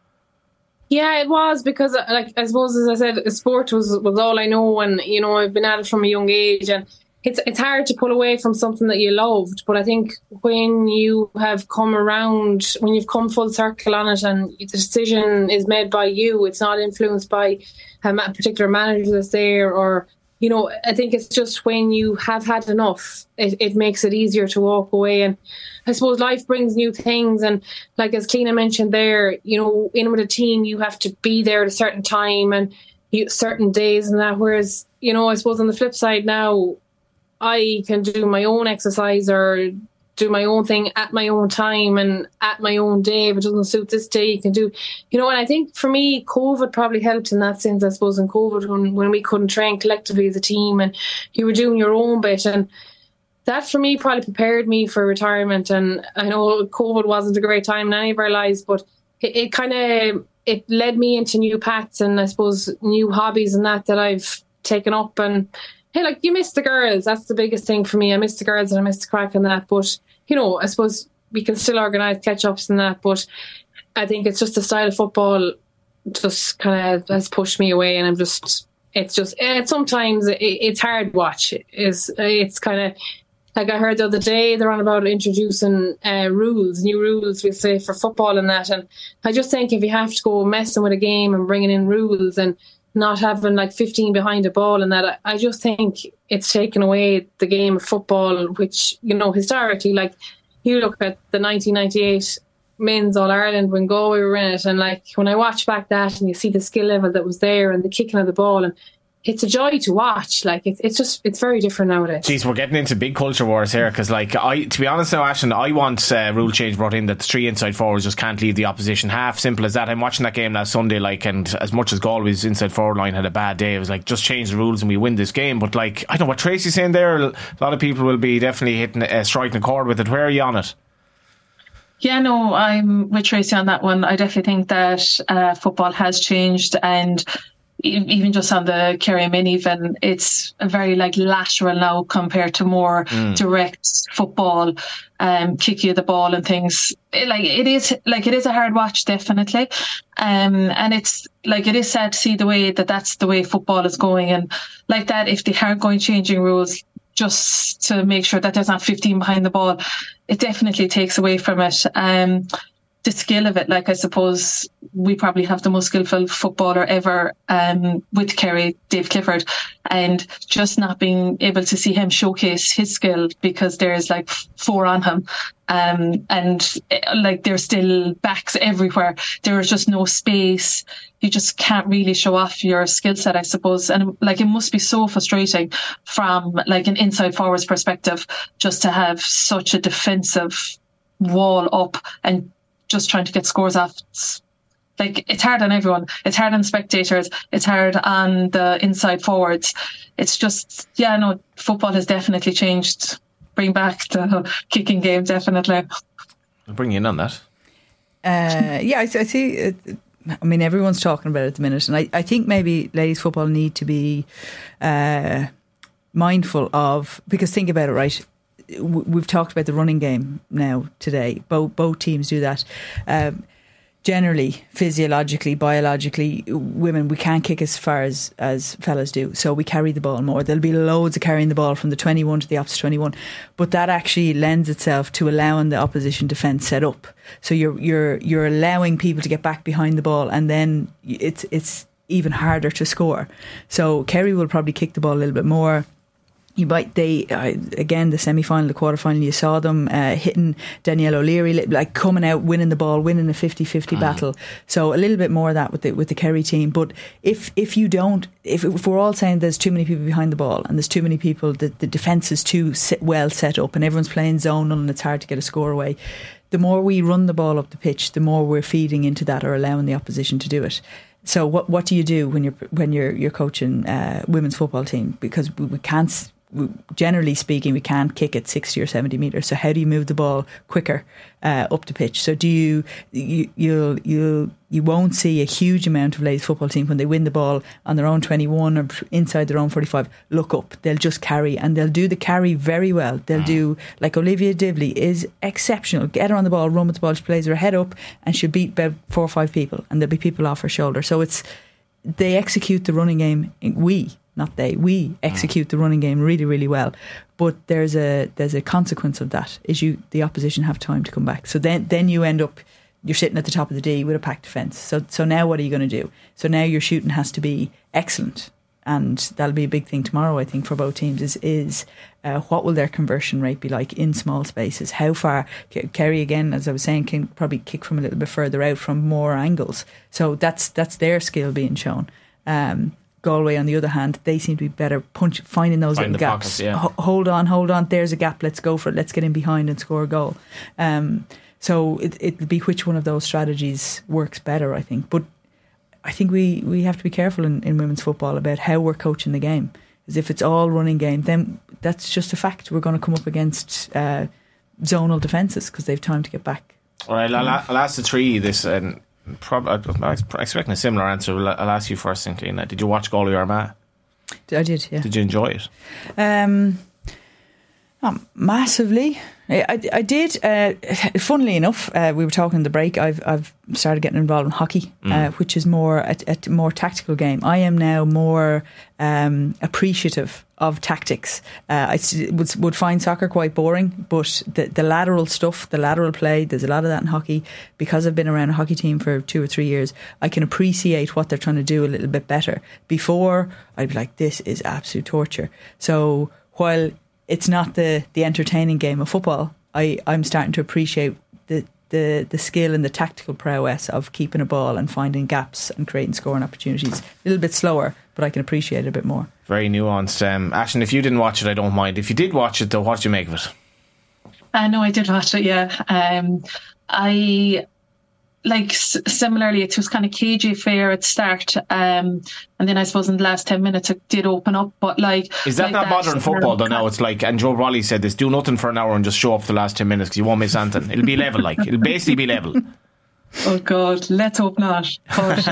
Yeah, it was, because, like, I suppose, as I said, sport was all I know, and, you know, I've been at it from a young age, and it's hard to pull away from something that you loved. But I think when you have come around, when you've come full circle on it, and the decision is made by you, it's not influenced by a particular manager that's there, or I think it's just when you have had enough, it makes it easier to walk away. And I suppose life brings new things, and like as Cliona mentioned there, in with a team you have to be there at a certain time and certain days and that. Whereas I suppose on the flip side now, I can do my own exercise or do my own thing at my own time and at my own day. If it doesn't suit this day, you can do, and I think for me, COVID probably helped in that sense, I suppose, in COVID when we couldn't train collectively as a team and you were doing your own bit. And that for me probably prepared me for retirement. And I know COVID wasn't a great time in any of our lives, but it kind of, it led me into new paths and I suppose new hobbies and that I've taken up. And hey, like, you miss the girls. That's the biggest thing for me. I miss the girls and I miss the crack and that. But, I suppose we can still organise catch-ups and that. But I think it's just the style of football just kind of has pushed me away. And sometimes it's hard to watch. It's kind of, like I heard the other day, they're on about introducing new rules, we say, for football and that. And I just think if you have to go messing with a game and bringing in rules and not having like 15 behind a ball and that, I just think it's taken away the game of football, which, historically, like you look at the 1998 men's All-Ireland when Galway were in it, and like when I watch back that and you see the skill level that was there and the kicking of the ball, and it's a joy to watch. Like it's very different nowadays. Jeez, we're getting into big culture wars here, because to be honest now, Ashton, I want rule change brought in that the 3 inside forwards just can't leave the opposition half. Simple as that. I'm watching that game last Sunday, and as much as Galway's inside forward line had a bad day, it was like, just change the rules and we win this game. But I don't know what Tracy's saying there. A lot of people will be definitely striking a chord with it. Where are you on it? Yeah, no, I'm with Tracy on that one. I definitely think that football has changed, and even just on the Kerry Min, even it's a very lateral now compared to more direct football, kick you the ball and things. It is a hard watch, definitely, and it's it is sad to see the way that's the way football is going, and like that, if they aren't going changing rules just to make sure that there's not 15 behind the ball, it definitely takes away from it. The skill of it, I suppose we probably have the most skillful footballer ever with Kerry, Dave Clifford, and just not being able to see him showcase his skill because there's 4 on him, and there's still backs everywhere. There's just no space. You just can't really show off your skill set, I suppose. And it must be so frustrating from an inside forwards perspective, just to have such a defensive wall up and just trying to get scores off. It's hard on everyone. It's hard on spectators. It's hard on the inside forwards. It's just, football has definitely changed. Bring back the kicking game, definitely. I'll bring you in on that. I see. I mean, everyone's talking about it at the minute, and I think maybe ladies football need to be mindful of, because think about it, right? We've talked about the running game now today. Both teams do that. Generally, physiologically, biologically, women, we can't kick as far as fellas do, so we carry the ball more. There'll be loads of carrying the ball from the 21 to the opposite 21, but that actually lends itself to allowing the opposition defence set up. So you're allowing people to get back behind the ball, and then it's even harder to score. So Kerry will probably kick the ball a little bit more. Again, the semi-final, the quarter-final, you saw them hitting Danielle O'Leary, coming out, winning the ball, winning a 50-50 battle. So a little bit more of that with the Kerry team. But if we're all saying there's too many people behind the ball and there's too many people, the defence is too well set up and everyone's playing zonal and it's hard to get a score away, the more we run the ball up the pitch, the more we're feeding into that or allowing the opposition to do it. So what do you do when you're coaching women's football team? Because we can't. Generally speaking, we can't kick it 60 or 70 metres. So how do you move the ball quicker up the pitch? So you won't see a huge amount of ladies football team when they win the ball on their own 21 or inside their own 45 look up. They'll just carry, and they'll do the carry very well. They'll do, like Olivia Divley is exceptional. Get her on the ball, run with the ball, she plays her head up and she'll beat about 4 or 5 people and there'll be people off her shoulder. So they execute the running game. not they. We execute the running game really, really well. But there's a consequence of that, is the opposition have time to come back. So then you end up, you're sitting at the top of the D with a packed defence. So now what are you going to do? So now your shooting has to be excellent. And that'll be a big thing tomorrow, I think, for both teams is what will their conversion rate be like in small spaces? How far? Kerry, again, as I was saying, can probably kick from a little bit further out from more angles. So that's their skill being shown. Galway, on the other hand, they seem to be better finding those little gaps. Pockets, yeah. Hold on, there's a gap, let's go for it, let's get in behind and score a goal. So it'll be which one of those strategies works better, I think. But I think we have to be careful in women's football about how we're coaching the game. Because if it's all running game, then that's just a fact. We're going to come up against zonal defences because they've time to get back. All right, I'll ask the three this, and I'm expecting a similar answer. I'll ask you first, Cianclín. Did you watch Galway Armagh? I did, yeah. Did you enjoy it? Not massively. I did. Funnily enough, we were talking in the break. I've started getting involved in hockey, which is more a more tactical game. I am now more appreciative of tactics. I would find soccer quite boring, but the lateral stuff, the lateral play, there's a lot of that in hockey. Because I've been around a hockey team for 2 or 3 years, I can appreciate what they're trying to do a little bit better. Before, I'd be like, this is absolute torture. So while it's not the entertaining game of football, I'm starting to appreciate the skill and the tactical prowess of keeping a ball and finding gaps and creating scoring opportunities. A little bit slower, but I can appreciate it a bit more. Very nuanced. Aisling, if you didn't watch it, I don't mind. If you did watch it, though, what did you make of it? No, I did watch it, yeah. I similarly, it was kind of cagey affair at the start, and then I suppose in the last 10 minutes it did open up. But is that not modern football though? Now it's like, and Joe Rowley said this: do nothing for an hour and just show up for the last 10 minutes because you won't miss anything. It'll be level, it'll basically be level. Oh God, let's hope not. But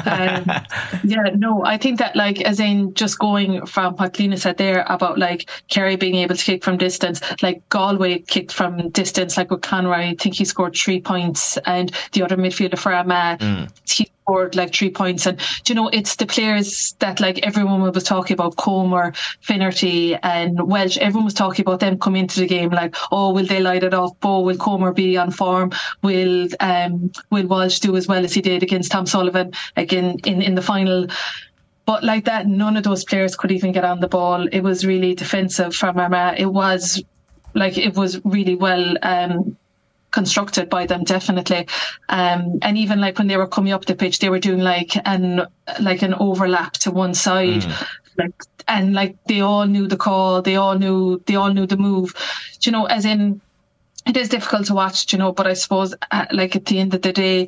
I think that as in just going from what Lena said there about Kerry being able to kick from distance, Galway kicked from distance, with Conroy, I think he scored 3 points, and the other midfielder for Armagh, he scored 3 points. And it's the players that everyone was talking about, Comer, Finnerty and Welsh, everyone was talking about them coming into the game will they light it up? Will Comer be on form? Will Walsh do as well as he did against Tom Sullivan in the final? But that, none of those players could even get on the ball. It was really defensive from Armagh. It was really well constructed by them, definitely. And even when they were coming up the pitch, they were doing an overlap to one side. And they all knew the call, they all knew the move. As in, it is difficult to watch, but I suppose at the end of the day,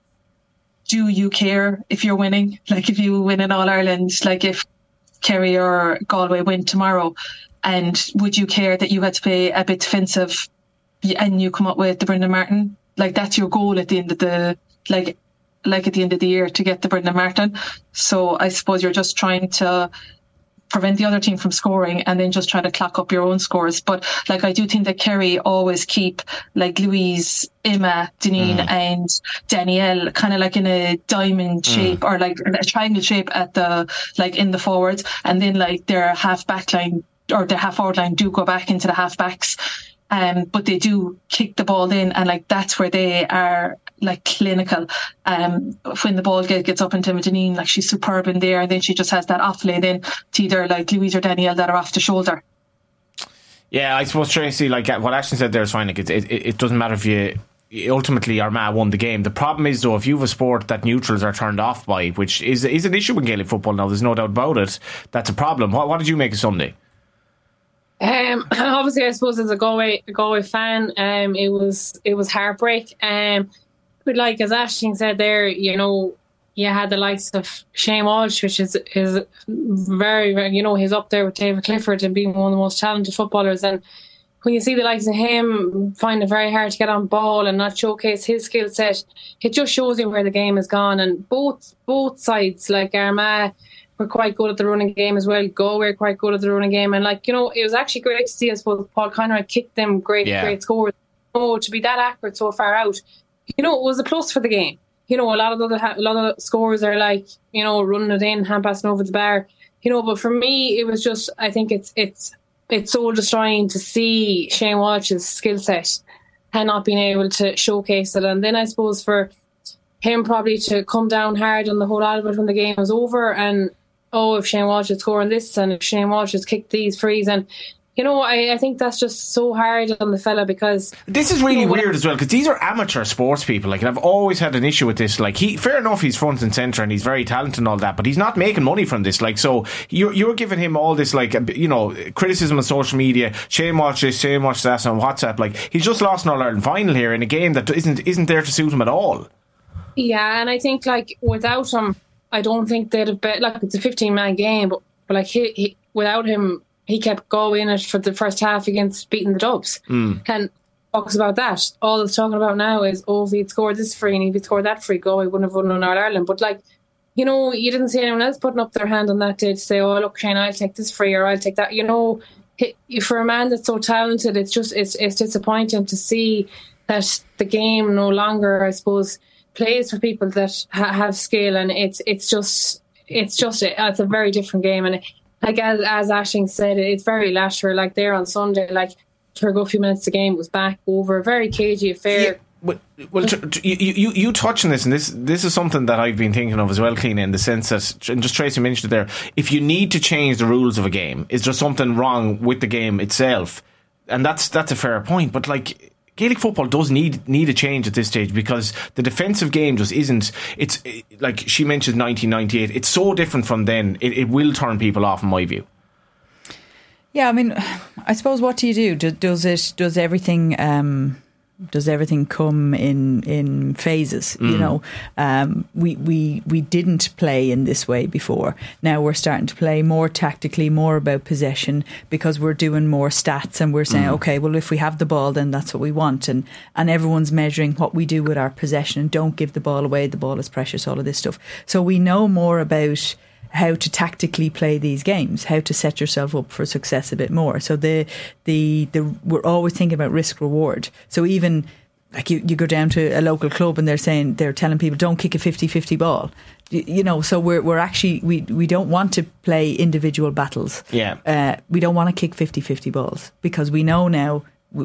do you care if you're winning? If you win in All Ireland, if Kerry or Galway win tomorrow, and would you care that you had to play a bit defensive and you come up with the Brendan Martin? That's your goal at the end of the at the end of the year, to get the Brendan Martin. So I suppose you're just trying to prevent the other team from scoring and then just try to clock up your own scores. But I do think that Kerry always keep Louise, Emma, Deneen and Danielle kind of in a diamond shape or a triangle shape at the in the forwards, and then their half back line or their half forward line do go back into the half backs. But they do kick the ball in, and that's where they are clinical. When the ball gets up into Deneen, she's superb in there, and then she just has that off lane in to either Louise or Danielle that are off the shoulder. Yeah, I suppose, Tracy, what Aisling said there is fine. It doesn't matter if you ultimately Armagh won the game. The problem is though, if you have a sport that neutrals are turned off by, which is an issue in Gaelic football now, there's no doubt about it, that's a problem. What did you make of Sunday? Obviously, I suppose as a Galway fan, it was heartbreak. But as Aisling said there, you had the likes of Shane Walsh, which is very, very, he's up there with David Clifford and being one of the most talented footballers. And when you see the likes of him find it very hard to get on ball and not showcase his skill set, it just shows you where the game has gone. And both sides, Armagh, were quite good at the running game as well. Galway were quite good at the running game, and it was actually great to see. I suppose Paul Conroy kicked them great scores. To be that accurate so far out, it was a plus for the game. A lot of scorers are running it in, hand passing over the bar. But for me, it was just, I think it's soul destroying to see Shane Walsh's skill set and not being able to showcase it. And then I suppose for him probably to come down hard on the whole lot of it when the game was over, and if Shane Walsh is scoring this and if Shane Walsh has kicked these frees, and I think that's just so hard on the fella, because this is really weird as well, because these are amateur sports people. Like, and I've always had an issue with this. Like, fair enough, he's front and centre and he's very talented and all that, but he's not making money from this. Like, so you're giving him all this, like, criticism on social media. Shane Walsh this, Shane Walsh that on WhatsApp. Like, he's just lost an All-Ireland final here in a game that isn't there to suit him at all. Yeah, and I think, like, without him, I don't think they'd have been, like, it's a 15-man game, but like he without him, he kept going it for the first half against beating the Dubs. And talks about that. All it's talking about now is, if he'd scored this free and if he'd scored that free, Galway wouldn't have won on All-Ireland. But, like, you didn't see anyone else putting up their hand on that day to say, look, Shane, I'll take this free or I'll take that. For a man that's so talented, it's disappointing to see that the game no longer, I suppose, plays for people that have skill, and it's a very different game. And like as Aisling said, it's very lateral. Like there on Sunday, like for a good few minutes, the game was back over, very cagey affair. Yeah, well, you touch on this, and this is something that I've been thinking of as well, Cliona, in the sense that, and just Tracy mentioned it there, if you need to change the rules of a game, is there something wrong with the game itself? And that's a fair point, but like, Gaelic football does need a change at this stage, because the defensive game just isn't. It's like she mentioned 1998. It's so different from then. It will turn people off, in my view. Yeah, I mean, I suppose, what do you do? Does everything come in phases? We didn't play in this way before. Now we're starting to play more tactically, more about possession, because we're doing more stats, and we're saying, okay, well, if we have the ball, then that's what we want, and everyone's measuring what we do with our possession, and don't give the ball away, the ball is precious, all of this stuff. So we know more about how to tactically play these games, how to set yourself up for success a bit more. So we're always thinking about risk reward. So even like you go down to a local club and they're telling people, don't kick a 50-50 ball. So we're actually, we don't want to play individual battles. Yeah. We don't want to kick 50-50 balls, because we know now,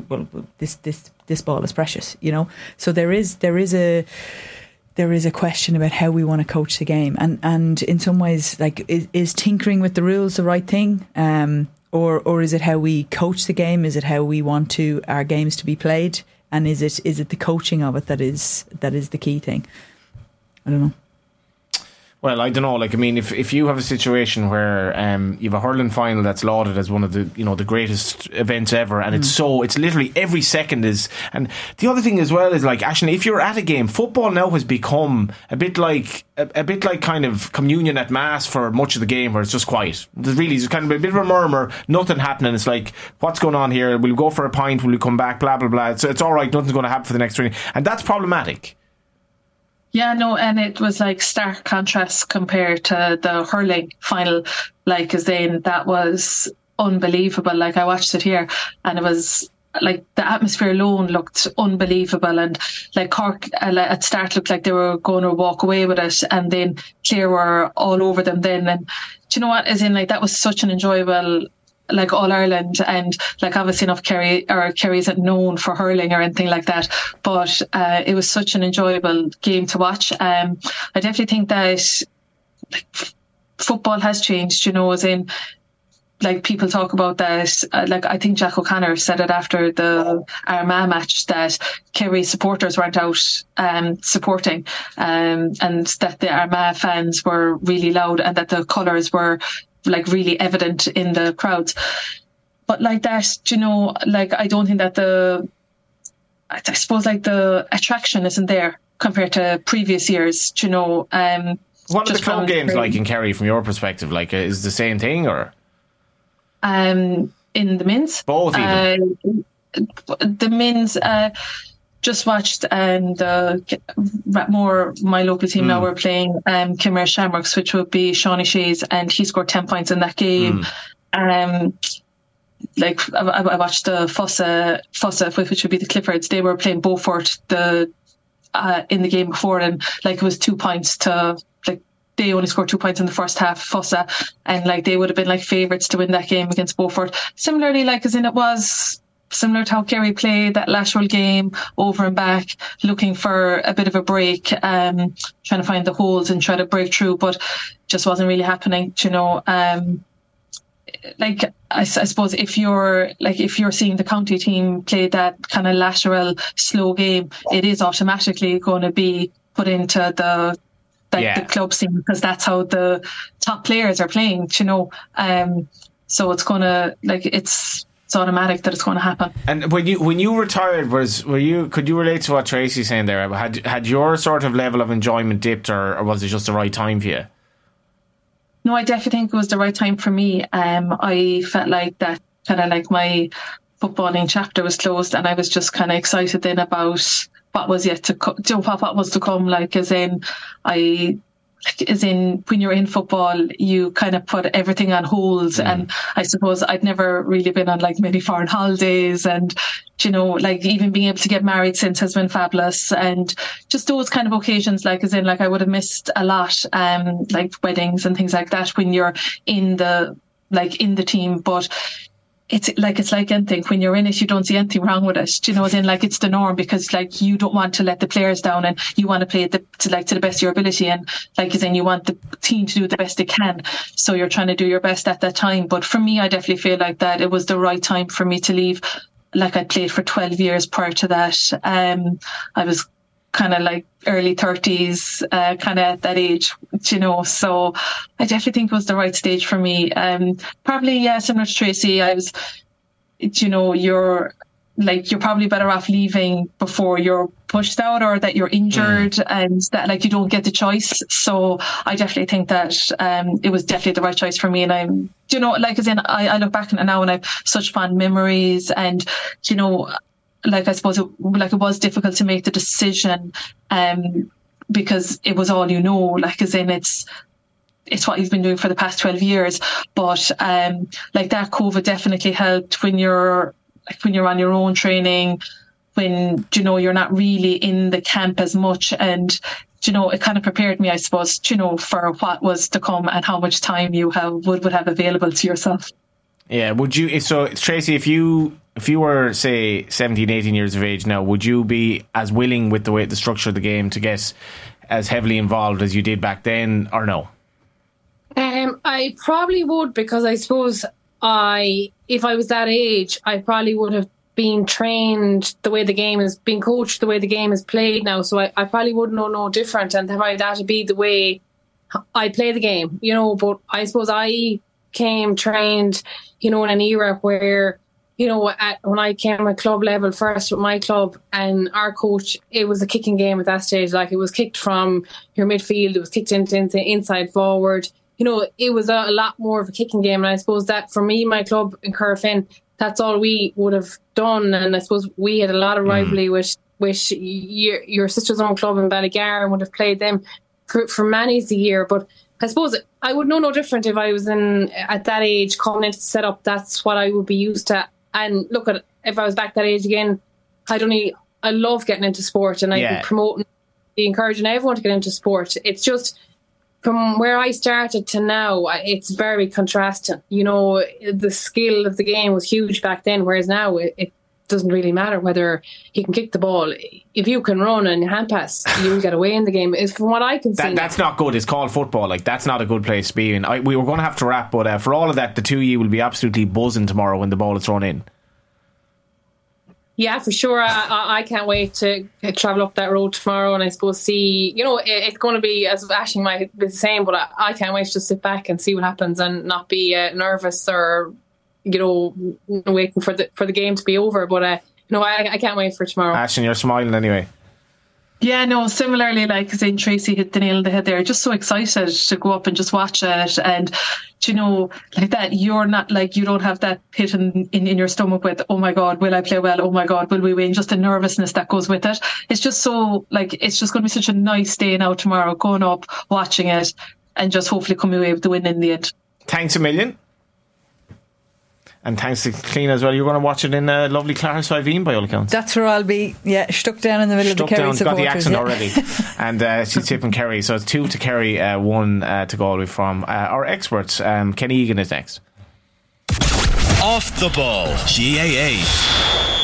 this ball is precious, So there is a question about how we want to coach the game, and in some ways, like, is tinkering with the rules the right thing, or is it how we coach the game? Is it how we want our games to be played, and is it the coaching of it that is the key thing? I don't know. Well, I don't know. Like, I mean, if you have a situation where you have a hurling final that's lauded as one of the the greatest events ever, and it's literally every second is. And the other thing as well is, like, actually, if you're at a game, football now has become a bit like kind of communion at mass for much of the game, where it's just quiet. There's kind of a bit of a murmur, nothing happening. It's like, what's going on here? We'll go for a pint. Will we come back? Blah blah blah. So it's all right. Nothing's going to happen for the next training, and that's problematic. Yeah, no, and it was like stark contrast compared to the hurling final, like, as in that was unbelievable. Like, I watched it here, and it was like the atmosphere alone looked unbelievable, and like Cork at start looked like they were going to walk away with it, and then Clare were all over them then. And do you know what, as in, like, that was such an enjoyable, like, All Ireland, and like, obviously enough Kerry isn't known for hurling or anything like that, but it was such an enjoyable game to watch. I definitely think that, like, football has changed, as in, like, people talk about that, like, I think Jack O'Connor said it after the Armagh match, that Kerry supporters weren't out supporting, and that the Armagh fans were really loud, and that the colours were, like, really evident in the crowds. But like that, like, I don't think that I suppose, like, the attraction isn't there compared to previous years, What are the club games like in Kerry from your perspective? Like, is the same thing, or? In the men's? Both even. The men's, just watched, and more my local team now were playing Kimmer Shamrocks, which would be Sean O'Shea's, and he scored 10 points in that game. Like, I watched the Fossa, which would be the Cliffords. They were playing Beaufort in the game before, and like, it was 2 points to, like, they only scored 2 points in the first half, Fossa, and like they would have been like favourites to win that game against Beaufort. Similarly, like as in it was similar to how Kerry played that lateral game over and back, looking for a bit of a break, trying to find the holes and try to break through, but just wasn't really happening, you know. Like I suppose if you're seeing the county team play that kind of lateral slow game, it is automatically going to be put into the club scene, because that's how the top players are playing, you know. So it's going to it's automatic that it's going to happen. And when you retired, could you relate to what Tracy's saying there? Had your sort of level of enjoyment dipped, or was it just the right time for you? No, I definitely think it was the right time for me. I felt like that kind of like my footballing chapter was closed, and I was just kind of excited then about what was yet to come. What was to come? Like as in when you're in football, you kind of put everything on hold. And I suppose I'd never really been on like many foreign holidays, and you know, like even being able to get married since has been fabulous, and just those kind of occasions, like as in like I would have missed a lot, like weddings and things like that when you're in the team. But it's like anything, when you're in it, you don't see anything wrong with it. You know, as in like it's the norm, because like you don't want to let the players down, and you want to play to the best of your ability, and like as in you want the team to do the best they can. So you're trying to do your best at that time. But for me, I definitely feel like that it was the right time for me to leave. Like I played for 12 years prior to that. I was kind of like early 30s, kind of at that age, you know, so I definitely think it was the right stage for me. Probably, yeah, similar to Tracy, I was, you know, you're probably better off leaving before you're pushed out or that you're injured, and that like you don't get the choice. So I definitely think that it was definitely the right choice for me. And I'm, you know, like as in I look back on it now and I've such fond memories, and you know, like I suppose it was difficult to make the decision because it was all, you know, like as in it's what you've been doing for the past 12 years. But like that COVID definitely helped when you're on your own training, when, you know, you're not really in the camp as much, and you know, it kind of prepared me, I suppose, you know, for what was to come and how much time you would have available to yourself. Yeah, would you? So Tracy, if you were, say, 17, 18 years of age now, would you be as willing with the structure of the game to get as heavily involved as you did back then, or no? I probably would, because I suppose if I was that age, I probably would have been trained the way the game is being coached, the way the game is played now. So I probably would know no different, and that'd be the way I play the game, you know. But I suppose I came trained, you know, in an era where, you know, when I came at club level first with my club and our coach, it was a kicking game at that stage. Like it was kicked from your midfield, it was kicked into inside forward. You know, it was a lot more of a kicking game. And I suppose that for me, my club in Currafin, that's all we would have done. And I suppose we had a lot of rivalry with your sister's own club in Ballygar, and would have played them for many's a year. But I suppose I would know no different if I was at that age coming into the setup. That's what I would be used to. And look, if I was back that age again, I love getting into sport, and I'd be promoting, encouraging everyone to get into sport. It's just from where I started to now, it's very contrasting. You know, the skill of the game was huge back then, whereas now it doesn't really matter whether you can kick the ball. If you can run and hand pass, you'll get away in the game. Is from what I can see. That's not good. It's called football. Like, that's not a good place to be in. We were going to have to wrap, but for all of that, the two of you will be absolutely buzzing tomorrow when the ball is thrown in. Yeah, for sure. I can't wait to travel up that road tomorrow, and I suppose see, you know, it's going to be, as Aisling might be the same, but I can't wait to just sit back and see what happens and not be nervous or, you know, waiting for the game to be over. But no, I can't wait for tomorrow. Aisling, you're smiling anyway. Yeah, no, similarly, like saying Tracy hit the nail on the head there. Just so excited to go up and just watch it. And, you know, like that, you're not like, you don't have that pit in your stomach with, oh my God, will I play well? Oh my God, will we win? Just the nervousness that goes with it. It's just so, like, it's just going to be such a nice day now tomorrow, going up, watching it, and just hopefully coming away with the win in the end. Thanks a million. And thanks to Clean as well. You're going to watch it in lovely Clare-Siveen by all accounts. That's where I'll be. Yeah, stuck down in the middle of the Kerry supporters. Got the accent already. And she's tipping Kerry. So it's 2 to Kerry, 1 to Galway from our experts. Kenny Egan is next. Off the Ball, GAA.